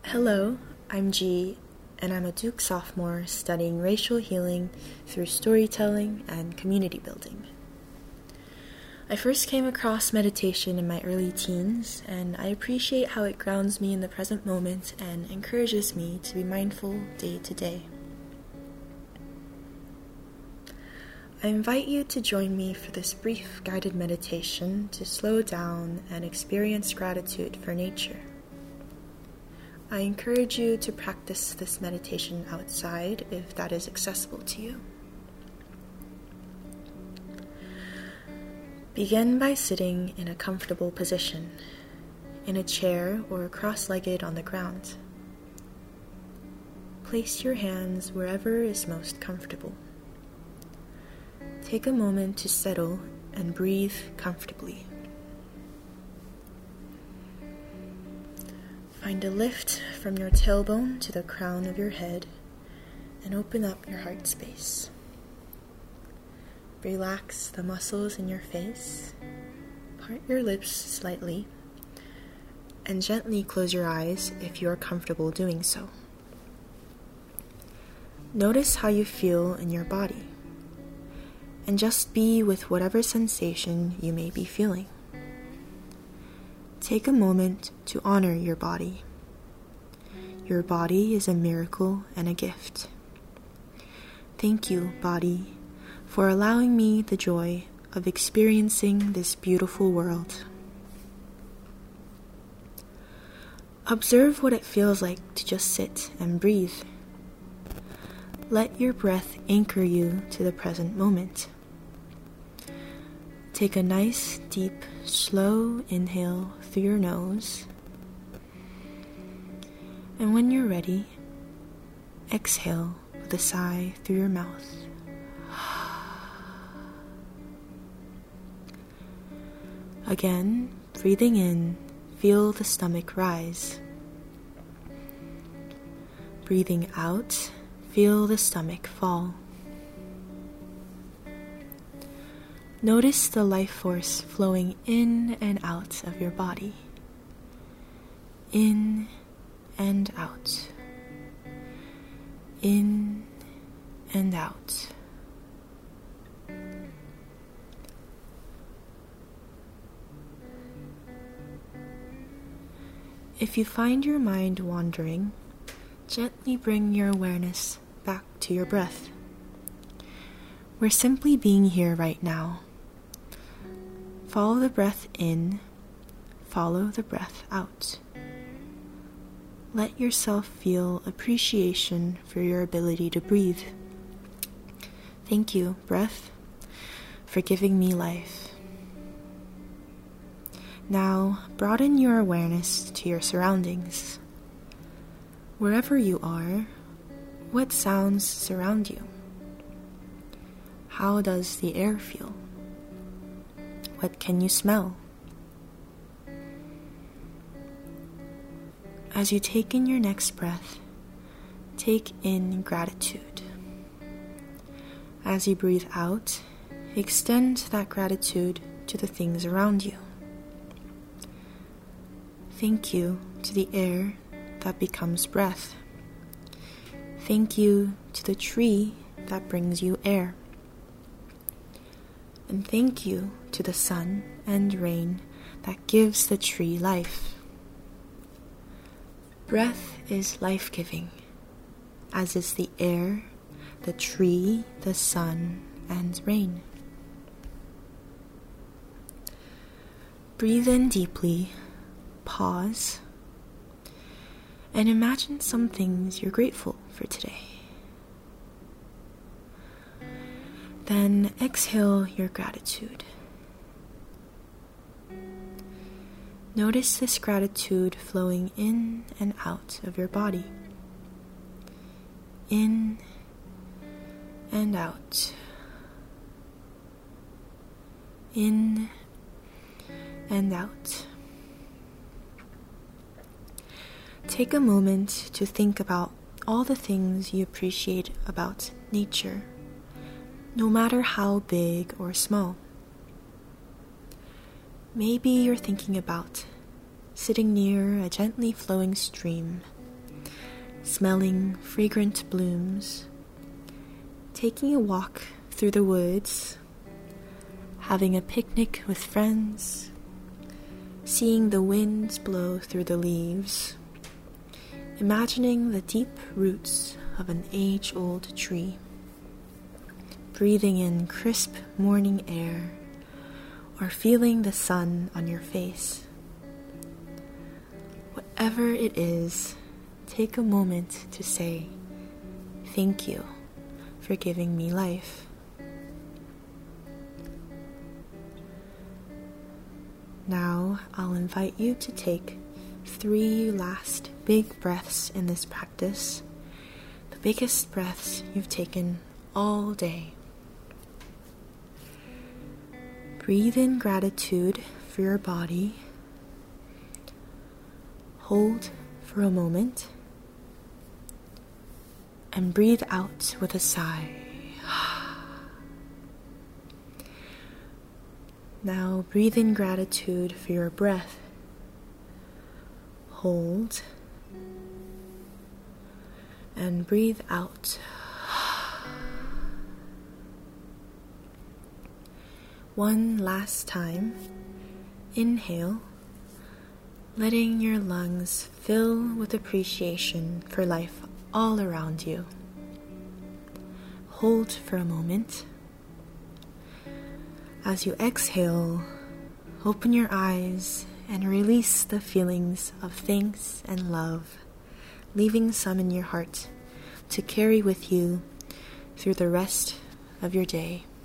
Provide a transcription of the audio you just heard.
Hello, I'm G, and I'm a Duke sophomore studying racial healing through storytelling and community building. I first came across meditation in my early teens, and I appreciate how it grounds me in the present moment and encourages me to be mindful day to day. I invite you to join me for this brief guided meditation to slow down and experience gratitude for nature. I encourage you to practice this meditation outside if that is accessible to you. Begin by sitting in a comfortable position, in a chair or cross-legged on the ground. Place your hands wherever is most comfortable. Take a moment to settle and breathe comfortably. Find a lift from your tailbone to the crown of your head and open up your heart space. Relax the muscles in your face, part your lips slightly, and gently close your eyes if you are comfortable doing so. Notice how you feel in your body, and just be with whatever sensation you may be feeling. Take a moment to honor your body. Your body is a miracle and a gift. Thank you, body, for allowing me the joy of experiencing this beautiful world. Observe what it feels like to just sit and breathe. Let your breath anchor you to the present moment. Take a nice, deep, slow inhale through your nose. And when you're ready, exhale with a sigh through your mouth. Again, breathing in, feel the stomach rise. Breathing out, feel the stomach fall. Notice the life force flowing in and out of your body. In and out. In and out. If you find your mind wandering, gently bring your awareness back to your breath. We're simply being here right now. Follow the breath in, follow the breath out. Let yourself feel appreciation for your ability to breathe. Thank you, breath, for giving me life. Now, broaden your awareness to your surroundings. Wherever you are, what sounds surround you? How does the air feel? What can you smell? As you take in your next breath, take in gratitude. As you breathe out, extend that gratitude to the things around you. Thank you to the air that becomes breath. Thank you to the tree that brings you air. And thank you to the sun and rain that gives the tree life. Breath is life-giving, as is the air, the tree, the sun, and rain. Breathe in deeply, pause, and imagine some things you're grateful for today. Then exhale your gratitude. Notice this gratitude flowing in and out of your body. In and out. In and out. Take a moment to think about all the things you appreciate about nature, no matter how big or small. Maybe you're thinking about sitting near a gently flowing stream smelling fragrant blooms, taking a walk through the woods, having a picnic with friends, seeing the winds blow through the leaves, imagining the deep roots of an age-old tree, breathing in crisp morning air, or feeling the sun on your face. Whatever it is, take a moment to say, "Thank you for giving me life." Now I'll invite you to take 3 last big breaths in this practice, the biggest breaths you've taken all day. Breathe in gratitude for your body. Hold for a moment. And breathe out with a sigh. Now breathe in gratitude for your breath. Hold. And breathe out. One last time. Inhale, letting your lungs fill with appreciation for life all around you. Hold for a moment. As you exhale, open your eyes and release the feelings of thanks and love, leaving some in your heart to carry with you through the rest of your day.